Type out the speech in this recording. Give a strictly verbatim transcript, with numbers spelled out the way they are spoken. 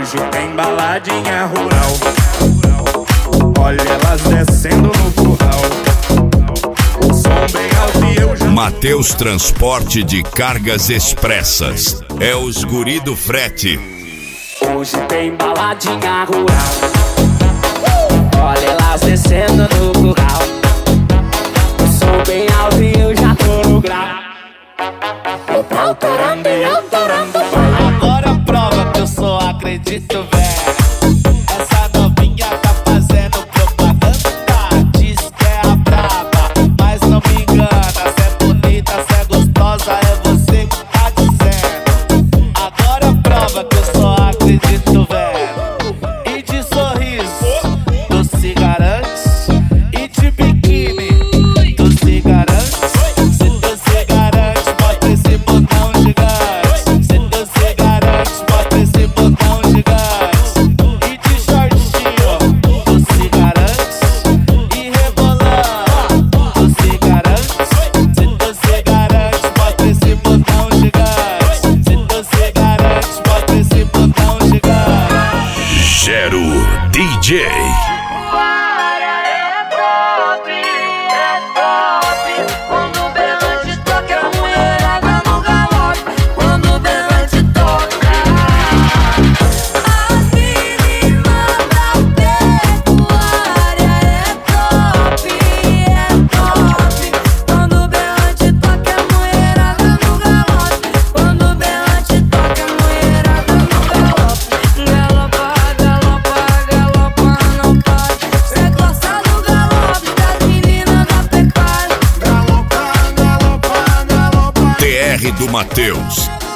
Hoje tem baladinha rural. Olha elas descendo no curral. O som bem alto e eu já... Mateus Transporte de Cargas Expressas. É os guri do frete. Hoje tem baladinha rural. Olha elas descendo no curral. O som bem alto e eu já tô no grau. Eu tô autorando e autorando. Agora prova que eu só acredito, velho. Essa novinha tá fazendo propaganda. Diz que é a braba, mas não me engana. Se é bonita, se é gostosa, é você que tá dizendo. Agora prova que eu só acredito, velho. E de sorriso, tu se garante. E de biquíni, tu se garante. Se tu se garante, bota esse botão gigante. Se tu se garante, bota esse botão gigante. E de shortinho, tu se garante. E rebolando, tu se garante. Se tu se garante, bota esse botão gigante. Se tu se garante, bota esse botão gigante. Gero D J. T R do Mateus.